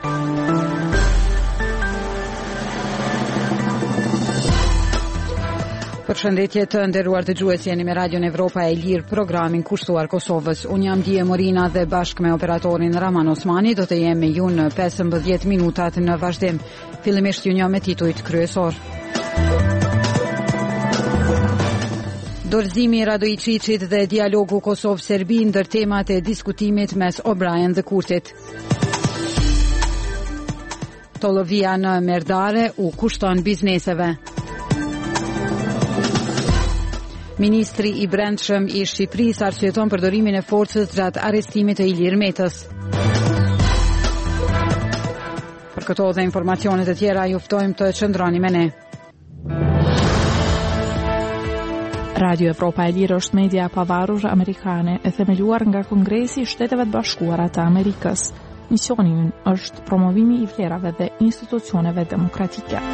Përshëndetje të nderuar dëgjues, jeni me Radion Evropa e Lirë, programin kushtuar Kosovës. Unë jam Dije Morina dhe bashkë me operatorin Raman Osmani do të jem me ju në 15 minutat në vazhdim. Fillimisht ju njoh me titujt kryesor. Dorëzimi i Radojićit dhe dialogu Kosovë-Serbi ndër temat e diskutimit mes O'Brien dhe Kurtit. Tollovia në Merdare u kushton bizneseve. Ministri i Brendshëm i Shqipërisë arsyeton përdorimin e forcës gjatë arrestimit të Ilir Metës. Për këto dhe informacionet e tjera ju ftojmë të qëndroni me ne. Radio Evropa e Lirë është media e pavarur amerikane e themeluar nga Kongresi i Shteteve të Bashkuara të Amerikës. Misioni i ynë është promovimi i vlerave dhe institucioneve demokratike.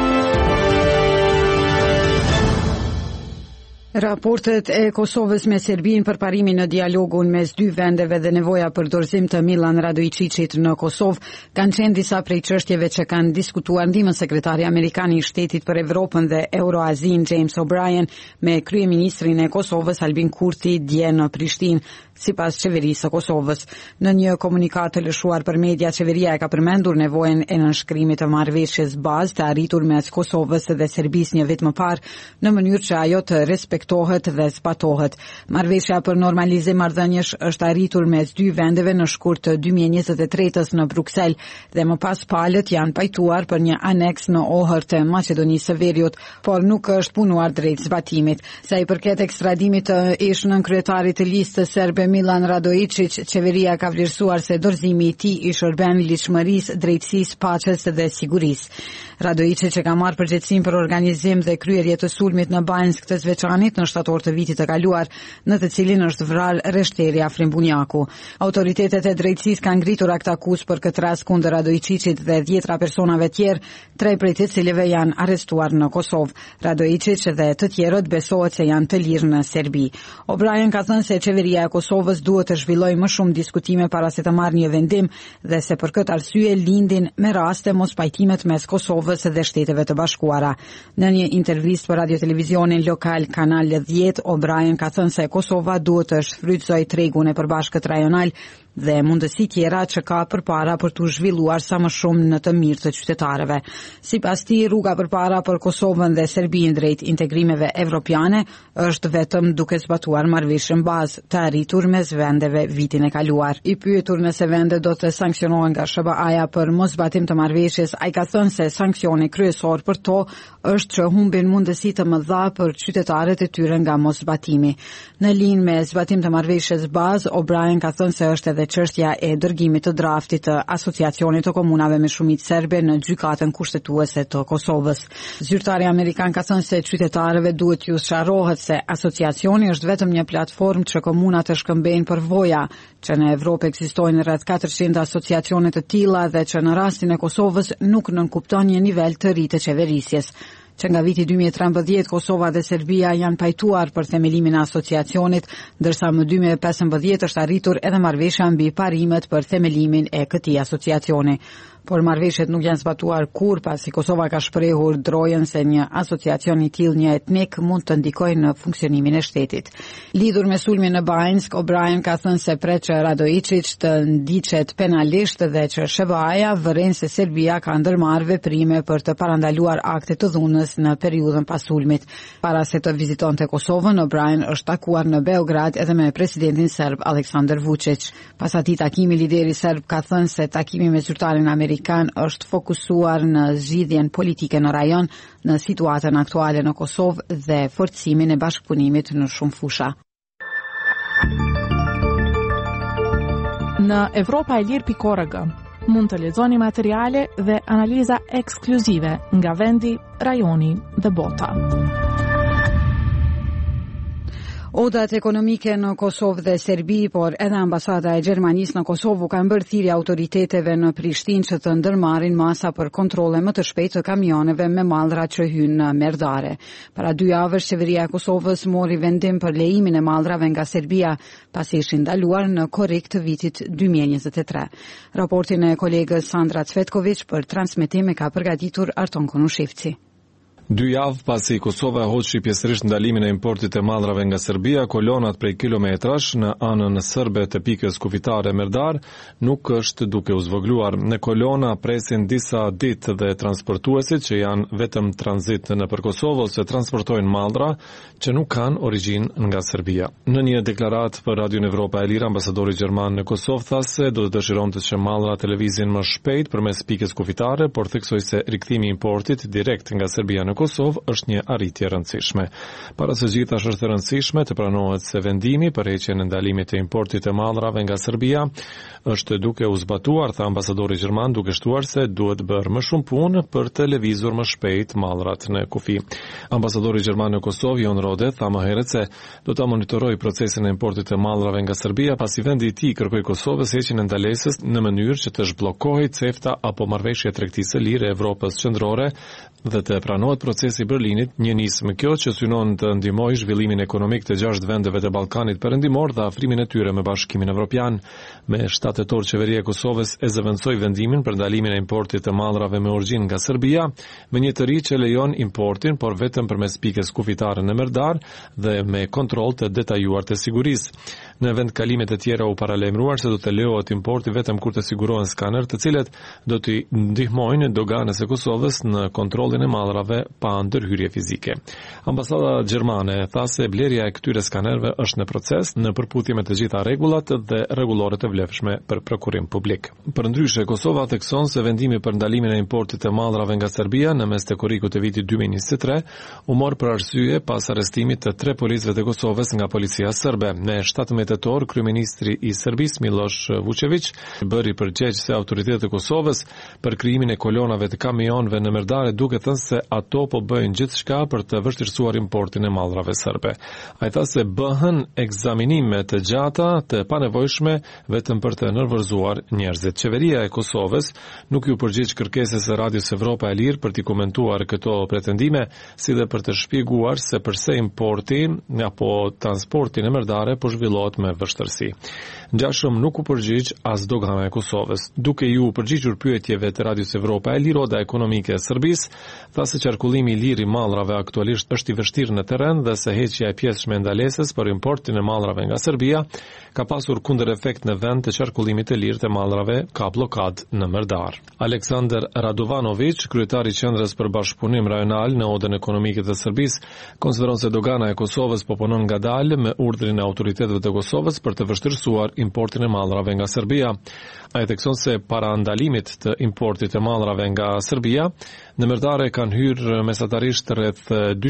Raportet e Kosovës me Serbinë për parimin në dialogun mes dy vendeve dhe nevoja për dorëzim të Milan Radojićit në Kosovë kanë qenë disa prej çështjeve që kanë diskutuar ndihmën sekretari amerikan i Shtetit për Evropën dhe Euroazin James O'Brien me kryeministrin e Kosovës Albin Kurti dje në Prishtinë, sipas qeverisë së Kosovës. Në një komunikat të lëshuar për media, qeveria e ka përmendur nevojën e nënshkrimit të marrëveshjes bazë të arritur mes Kosovës dhe Serbisë një vit më parë, në mënyrë që ajo të respektohet dhe zbatohet. Marrëveshja për normalizim marrëdhënies është arritur mes dy vendeve në shkurt të 2023 në Bruksel dhe më pas palët janë pajtuar për një aneks në Ohër të Maqedonisë së Veriut, por nuk është punuar drejt zbatimit. Sa i përket ekstradimit të ish nënkryetarit të listës serbe Milan Radojić, qeveria ka vlerësuar se dorëzimi i tij i shërben ligjshmërisë, drejtësisë, paqes dhe sigurisë. Radojić, që ka marrë përgjegjësinë për organizim dhe kryerje të sulmit në Banjsk të Zveçanit në shtator të vitit të kaluar, në të cilin është vrarë Reshteri Afrim Bunjaku. Autoritetet e drejtësisë kanë ngritur akt akuz për këtë rast kundër Radojićit dhe 10 personave tjerë, 3 prej të cilëve janë arrestuar në Kosovë. Radojić dhe të tjerët besohet se janë të lirë në Serbi. O'Brien ka thënë se qeveria e Kosovës duhet të zhvillojë më shumë diskutime para se të marrë një vendim dhe se për këtë arsye lindin me raste mos pajtimet mes Kosovës dhe Shteteve të Bashkuara. Në një intervistë për radio-televizionin lokal Kanal 10, O'Brien ka thënë se Kosova duhet të shfrytëzojë tregun e përbashkët rajonal dhe mundësi tjera që ka përpara për të zhvilluar sa më shumë në të mirë të qytetarëve. Sipas tij, rruga përpara për Kosovën dhe Serbinë drejt integrimeve evropiane është vetëm duke zbatuar marrëveshjen bazë të arritur mes vendeve vitin e kaluar. I pyetur nëse vendet do të sanksionohen nga SBA-ja për moszbatim të marrëveshjes, ai ka thënë se sanksioni kryesor për to është që humbin mundësi të mëdha për qytetarët e tyre nga moszbatimi. Në linjë me zbatim të marrëveshjes bazë, O'Brien ka thënë se është edhe çështja e dërgimit të draftit të Asociacionit të Komunave me Shumicë Serbe në gjykatën kushtetuese të Kosovës. Zyrtari amerikan ka thënë se qytetarëve duhet t'u sqarohet se asociacioni është vetëm një platformë që komunat të shkëmbejnë përvoja, që në Evropë ekzistojnë rreth 400 asociacione të tilla dhe që në rastin e Kosovës nuk nënkupton një nivel të ri të qeverisjes. Që nga viti 2013 Kosova dhe Serbia janë pajtuar për themelimin e asociacionit, ndërsa më 2015 është arritur edhe marrëveshja mbi parimet për themelimin e këtij asociacioni. Por marrëveshjet nuk janë zbatuar kur, pasi Kosova ka shprehur drojën se një asociacion i tillë një etnik mund të ndikojë në funksionimin e shtetit. Lidhur me sulmin në Banjsk, O'Brien ka thënë se pret që Radojić të ndiqet penalisht dhe që SBA-ja vëren se Serbia ka ndërmarrë veprime për të parandaluar akte të dhunës në periudhën pas sulmit. Para se të vizitonte Kosovën, O'Brien është takuar në Beograd edhe me presidentin serb Aleksandar Vučić. Pas atij takimi, lideri serb ka thënë se takimi me zyrtarin amerikan është fokusuar në zgjidhjen politike në rajon, në situatën aktuale në Kosovë dhe forcimin e bashkëpunimit në shumë fusha. Në evropaelir.org mund të lexoni materiale dhe analiza ekskluzive nga vendi, rajoni dhe bota. Odat ekonomike në Kosovë dhe Serbi, por edhe ambasada e Gjermanisë në Kosovë kanë bërë thirrje autoriteteve në Prishtinë që të ndërmarrin masa për kontrolle më të shpejtë të kamioneve me mallra që hynë në Merdare. Para 2 javësh qeveria e Kosovës mori vendim për lejimin e mallrave nga Serbia, pasi ishin ndaluar në korrik të vitit 2023. Raportin e kolegës Sandra Cvetković për transmetim e ka përgatitur Arton Konushevci. 2 javë pasi Kosova hoqi pjesërisht ndalimin e importit e mallrave nga Serbia, kolonat prej kilometrash në anën serbe të pikës kufitare Merdar nuk është duke u zvogluar. Në kolona presin disa ditë dhe transportuesit që janë vetëm tranzit nëpër Kosovë ose transportojnë mallra që nuk kanë origjinë nga Serbia. Në një deklaratë për Radio Evropa e Lirë, ambasadori gjerman në Kosovë tha se do të dëshironte që mallrat të lëvizin më shpejt përmes pikës kufitare, por theksoi se rikthimi i importit direkt nga Serbia në Kosovë është një arritje e rëndësishme. Para së gjithash është e rëndësishme të pranohet se vendimi për heqjen e ndalimit të importit të mallrave nga Serbia është duke u zbatuar, tha ambasadori gjerman, duke shtuar se duhet bërë më shumë punë për të lëvizur më shpejt mallrat në kufi. Ambasadori gjerman në Kosovë, Jon Rode, tha më herët se do ta monitorojë procesin e importit të mallrave nga Serbia, pasi vendi i tij kërkoi Kosovës heqjen e ndalesës në mënyrë që të zhbllokohej CEFTA apo marrëveshja tregtisë së lirë e Evropës qendrore dhe të pranohet procesi i Berlinit, një nismë kjo që synon të ndihmojë zhvillimin ekonomik të 6 vendeve të Ballkanit Perëndimor dhe afrimin e tyre me Bashkimin Evropian. Me 7 tetor qeveria e Kosovës e zëvendësoi vendimin për ndalimin e importit të mallrave me origjinë nga Serbia, me një të ri që lejon importin, por vetëm përmes pikës kufitare në Merdar dhe me kontroll të detajuar të sigurisë. Në vendkalime të tjera u paralajmëruar se do të lejohet importi vetëm kur të sigurohen skaner, të cilët do të ndihmojnë doganës e Kosovës në kontrollin e mallrave pa ndërhyrje fizike. Ambasada gjermane tha se blerja e këtyre skanerëve është në proces, në përputhje me të gjitha rregullat dhe rregullore të vlefshme për prokurim publik. Përndryshe, Kosova thekson se vendimi për ndalimin e importit të mallrave nga Serbia në mes të korrikut të vitit 2023 u mor për arsye pas arrestimit të 3 policëve të Kosovës nga policia serbe. Në 17 tetor, kryeministri i Serbisë Miloš Vučević bëri përgjegjës se autoritetet e Kosovës për krijimin e kolonave të kamionëve në Merdare, duke thënë se ato po bëjnë gjithçka për të vështirësuar importin e mallrave serbe. Ai tha se bëhen ekzaminime të gjata të panevojshme vetëm për të nervozuar njerëzit. Qeveria e Kosovës nuk ju përgjigj kërkesës së Radios Evropa e Lirë për të komentuar këto pretendime, si dhe për të shpjeguar se pse importi apo transporti në Merdare po zhvillohet me vështirësi. Ngjashëm nuk u përgjigj as dogana e Kosovës. Duke ju përgjigjur pyetjeve të Radios Evropa e Lirë, oda ekonomike e Serbisë tha se qarkullimi i lirë i mallrave aktualisht është i vështirë në terren dhe se heqja e pjesëshme e ndalesës për importin e mallrave nga Serbia ka pasur kundërefekt në vend të qarkullimit të lirë të mallrave ka blokad në Merdar. Aleksandar Radovanović, kryetari i Qendrës për Bashkëpunim Rajonal në odën ekonomike të Serbisë, konsideron se dogana e Kosovës po punon ngadalë me urdhrin e autoritetëve të Kosovës për të vështirësuar importin e mallrave nga Serbia. Ai thekson se para ndalimit të importit të mallrave nga Serbia, në Merdare kanë hyrë mesatarisht rreth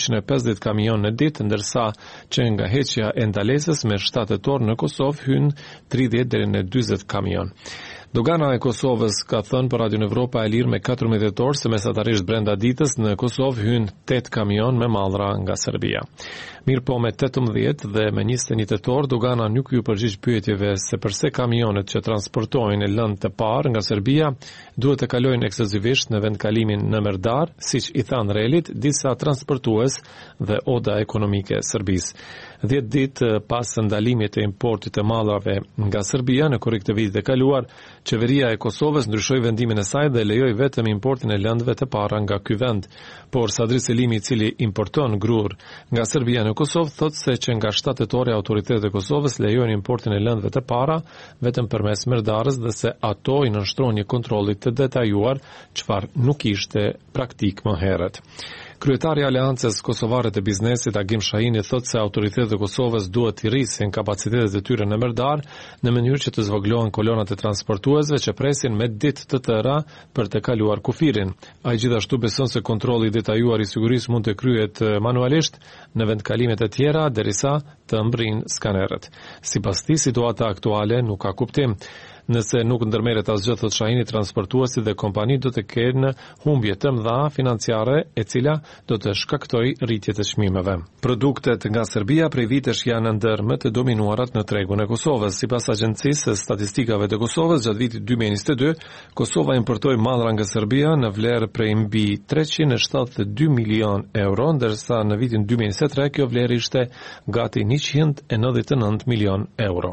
250 kamion në ditë, ndërsa që nga heqja e ndalesës me 7 tetor në Kosovë hyn 30 deri në 40 kamion. Dogana e Kosovës ka thënë për Radio Evropa e Lirë me 14 tetor se mesatarisht brenda ditës në Kosovë hyn 8 kamion me mallra nga Serbia. Mirë po me 18 dhe me 21 tetor, dogana nuk ju përgjigj pyetjeve se pse kamionet që transportojnë lëndë të parë nga Serbia duhet të kalojnë ekskluzivisht në vendkalimin në Merdar, siç i thanë Relit disa transportues dhe oda ekonomike e Serbisë. 10 ditë pas ndalimit të importit të mallrave nga Serbia në korrik të vitit të kaluar, qeveria e Kosovës ndryshoi vendimin e saj dhe lejoi vetëm importin e lëndëve të para nga ky vend. Por Sadri Selimi, i cili importon grur nga Serbia në Kosovë, thotë se që nga 7 tetor autoritetet e Kosovës lejojnë importin e lëndëve të para vetëm përmes Merdarës dhe se ato i nënshtrohen një kontrolli të detajuar, çfarë nuk ishte praktik më herët. Kryetari i Aleancës Kosovare të Biznesit Agim Shahini thotë se autoritetet e Kosovës duhet të rrisin kapacitetet e tyre në Merdar në mënyrë që të zvogëlohen kolonat e transportuesve që presin me ditë të tëra për të kaluar kufirin. Ai gjithashtu beson se kontrolli i detajuar i sigurisë mund të kryhet manualisht në vendkalimet e tjera derisa të mbrin skanerët. Sipas tij, situata aktuale nuk ka kuptim. Nëse nuk ndërmerret asgjë, thotë Shahini, transportuesit dhe kompanitë do të kenë humbje të mëdha financiare, e cila do të shkaktojë rritje të çmimeve. Produktet nga Serbia prej vitesh janë ndër më të dominuarat në tregun e Kosovës. Sipas Agjencisë së Statistikave të Kosovës, gjatë vitit 2022, Kosova importoi mallra nga Serbia në vlerë prej mbi 372 milion euro, ndërsa në vitin 2023 kjo vlerë ishte gati 199 milion euro.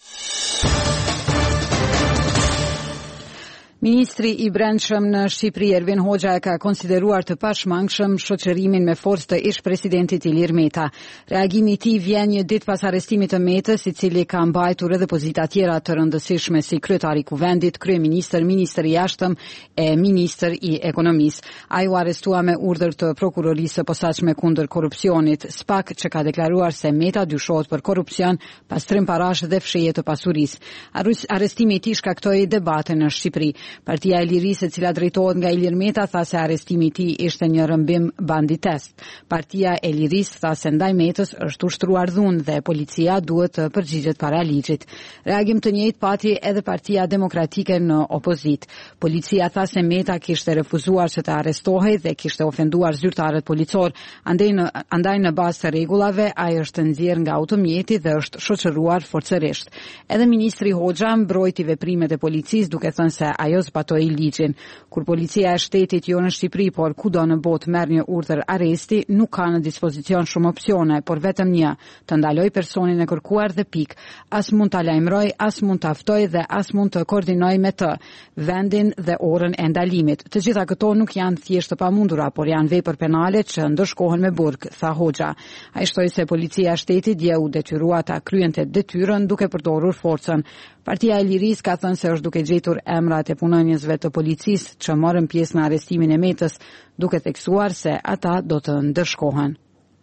Ministri i Brendshëm në Shqipëri Ervin Hoxha e ka konsideruar të pashmangshëm shoqërimin me forcë të ish-presidentit Ilir Meta. Reagimi i tij vjen një ditë pas arrestimit të Metës, i cili ka mbajtur edhe pozita tjera të rëndësishme si kryetari i Kuvendit, kryeministër, ministër i jashtëm e ministër i ekonomisë. Ai u arrestua me urdhër të prokurorisë së posaçme kundër korrupsionit, SPAK, që ka deklaruar se Meta dyshohet për korrupsion, pastrim parash dhe fshehje të pasurisë. Arrestimi i tij shkaktoi debate në Shqipëri. Partia e Lirisë, e cila drejtohet nga Ilir Meta, tha se arrestimi i tij ishte një rrëmbim banditesc. Partia e Lirisë tha se ndaj Metës është ushtruar dhunë dhe policia duhet të përgjigjet para ligjit. Reagim të njëjtë pati edhe Partia Demokratike në opozit. Policia tha se Meta kishte refuzuar që të arrestohej dhe kishte ofenduar zyrtarët policor. Andaj në bazë të rregullave ai është nxjerr nga automjeti dhe është shoqëruar forcërisht. Edhe ministri Hoxha mbrojti veprimet e policisë duke thënë se ajo zbatoi ligjin. Kur policia e shtetit, jo në Shqipëri, por kudo në botë merr një urdhër arresti, nuk ka në dispozicion shumë opsione, por vetëm një, të ndaloj personin e kërkuar dhe pik. As mund ta lajmëroj, as mund ta ftoj dhe as mund të koordinoj me të vendin dhe orën e ndalimit. Të gjitha këto nuk janë thjesht të pamundura, por janë vepër penale që ndëshkohen me burg, tha Hoxha. Ai shtoi se policia e shtetit dje u detyrua ta kryente detyrën duke përdorur forcën. Partia e Lirisë ka thënë se është duke gjetur emrat e punonjësve të policisë që morën pjesë në arrestimin e Metës, duke theksuar se ata do të ndërshkohen.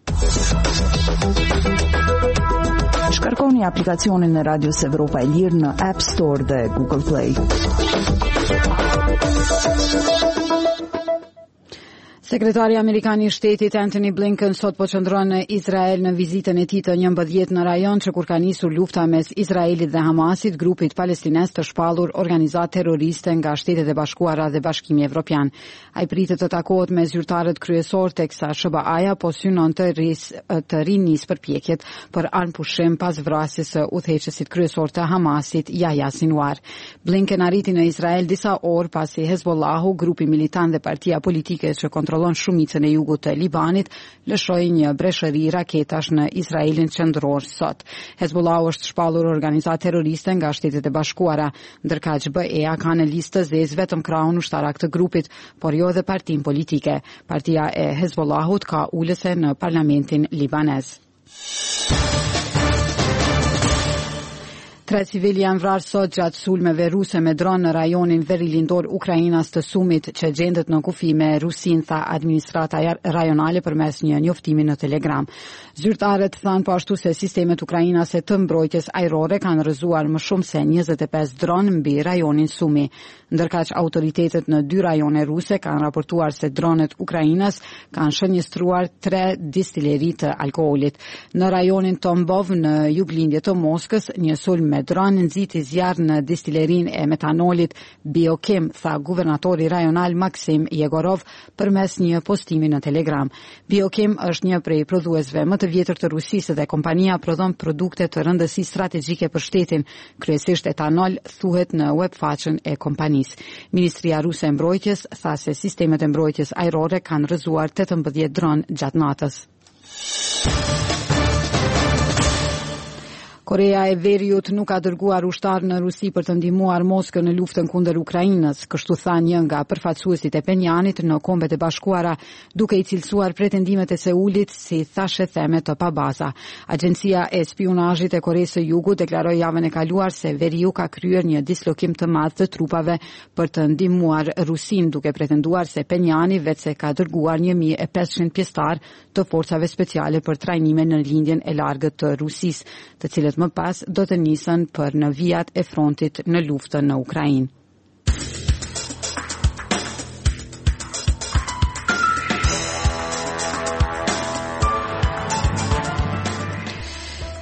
Shkarkoni aplikacionin e Radios Evropa e Lirë në App Store dhe Google Play. Sekretari Amerikan i Shtetit Antony Blinken sot po qëndron në Izrael në vizitën e tij të 11 në rajon që kur ka nisur lufta mes Izraelit dhe Hamasit, grupit palestines të shpallur organizat terroriste nga Shtetet e Bashkuara dhe Bashkimi Evropian. Ai pritet të takohet me zyrtarët kryesor teksa SBA-ja po synon të rinis përpjekjet për anëpushim pas vrasjes së udhëheqësit kryesor të Hamasit, Yahya Sinwar. Blinken arriti në Izrael disa orë pasi Hezbollahu, grupi militant dhe partia politike që kontrollon shumicën e jugut të Libanit, lëshoi një breshëri raketash në Izraelin qendror sot. Hezbollahu është shpallur organizat terroriste nga Shtetet e Bashkuara, ndërka SBA ka në listë të zezë vetëm krahun ushtarak të grupit, por jo edhe partinë politike. Partia e Hezbollahut ka ulëse në parlamentin libanez. 3 civili janë vrarë sot gjatë sulmeve ruse me dron në rajonin verilindor Ukrainas të Sumit që gjendet në kufi me Rusin, tha administrata rajonale përmes një njoftimi në Telegram. Zyrtarët thanë po ashtu se sistemet ukrainase të mbrojtjes ajrore kanë rrëzuar më shumë se 25 dron mbi rajonin Sumi, ndërkaq autoritetet në 2 rajone ruse kanë raportuar se dronet ukrainas kanë shënjestruar 3 distileri të alkoolit. Në rajonin Tombov në juglindje të Moskës, një sulm me dron nxiti zjarr në distillerin e metanolit Biokem, tha guvernatori rajonal Maksim Yegorov përmes një postimi në Telegram. Biokem është një prej prodhuesve më të vjetër të Rusisë dhe kompania prodhon produkte të rëndësisë strategjike për shtetin, kryesisht etanol, thuhet në webfaqen e kompanisë. Ministria ruse e mbrojtjes tha se sistemet e mbrojtjes ajrore kanë rrëzuar 18 dron gjatë natës. Korea e Veriut nuk ka dërguar ushtar në Rusi për të ndihmuar Moskën në luftën kundër Ukrainës, kështu tha një nga përfaqësuesit e Penjanit në Kombet e Bashkuara, duke i cilësuar pretendimet e Seulit si thashe theme të pabaza. Agjencia e spionazhit e Koreas së Jugut deklaroi javën e kaluar se Veriu ka kryer një dislokim të madh të trupave për të ndihmuar Rusin, duke pretenduar se Penjani vetëse ka dërguar 1500 pjesëtar të forcave speciale për trajnime në lindjen e largët të Rusisë, të cilët më pas do të nisen për në vijat e frontit në luftën në Ukrainë.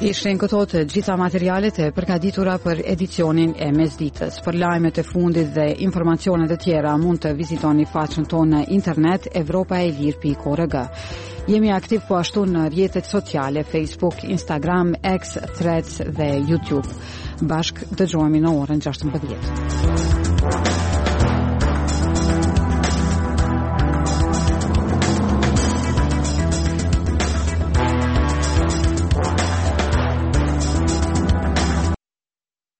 Ishin këto të gjitha materialet e përgatitura për edicionin e mesditës. Për lajmet e fundit dhe informacionet e tjera mund të vizitoni faqen tonë në internet evropaelir.org. Jemi aktiv po ashtu në rrjetet sociale Facebook, Instagram, X, Threads dhe YouTube. Bashk dëgjohemi në orën 16.